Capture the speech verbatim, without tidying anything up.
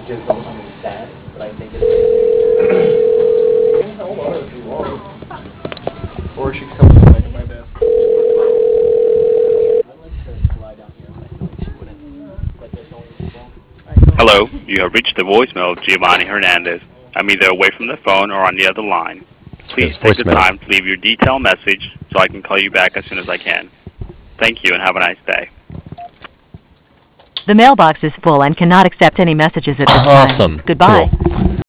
just don't understand, but I think it's... You can hold on if you want. Or she could come to my, my desk. I'd like to lie down here, but I feel like she wouldn't. But there's only one phone. Hello, you have reached the voicemail of Giovanni Hernandez. I'm either away from the phone or on the other line. Please take the time to leave your detailed message so I can call you back as soon as I can. Thank you and have a nice day. The mailbox is full and cannot accept any messages at this time. Awesome. Goodbye. Cool.